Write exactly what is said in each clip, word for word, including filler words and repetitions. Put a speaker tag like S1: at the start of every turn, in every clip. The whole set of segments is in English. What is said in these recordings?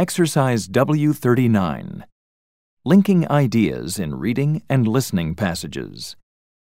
S1: Exercise W thirty-nine. Linking ideas in reading and listening passages.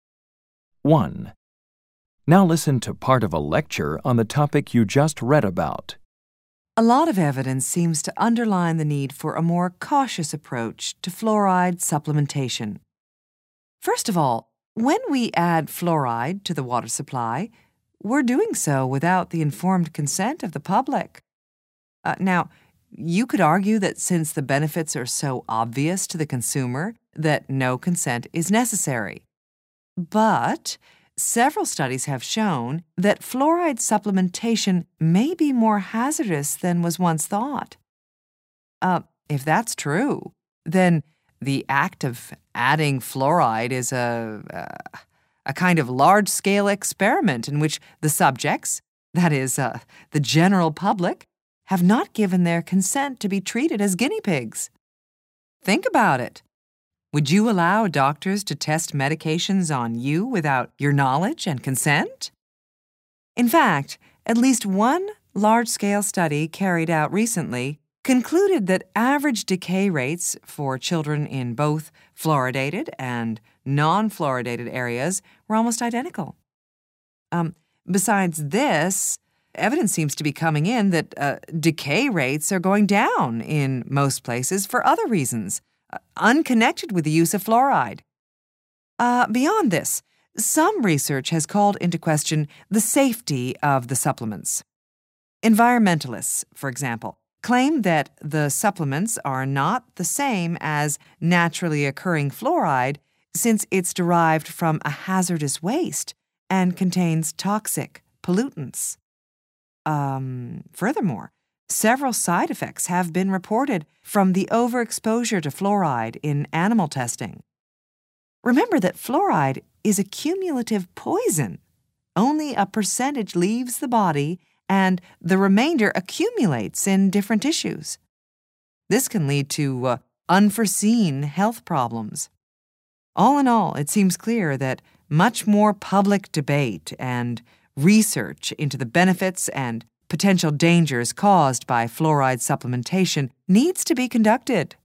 S1: one. Now listen to part of a lecture on the topic you just read about.
S2: A lot of evidence seems to underline the need for a more cautious approach to fluoride supplementation. First of all, when we add fluoride to the water supply, we're doing so without the informed consent of the public. Uh, now, you could argue that since the benefits are so obvious to the consumer, that no consent is necessary. But several studies have shown that fluoride supplementation may be more hazardous than was once thought. Uh, if that's true, then the act of adding fluoride is a, uh, a kind of large-scale experiment in which the subjects, that is, uh, the general public, have not given their consent to be treated as guinea pigs. Think about it. Would you allow doctors to test medications on you without your knowledge and consent? In fact, at least one large-scale study carried out recently concluded that average decay rates for children in both fluoridated and non-fluoridated areas were almost identical. Um, besides this, evidence seems to be coming in that uh, decay rates are going down in most places for other reasons, uh, unconnected with the use of fluoride. Uh, beyond this, some research has called into question the safety of the supplements. Environmentalists, for example, claim that the supplements are not the same as naturally occurring fluoride since it's derived from a hazardous waste and contains toxic pollutants. Um, furthermore, several side effects have been reported from the overexposure to fluoride in animal testing. Remember that fluoride is a cumulative poison. Only a percentage leaves the body, and the remainder accumulates in different tissues. This can lead to uh, unforeseen health problems. All in all, it seems clear that much more public debate and research into the benefits and potential dangers caused by fluoride supplementation needs to be conducted.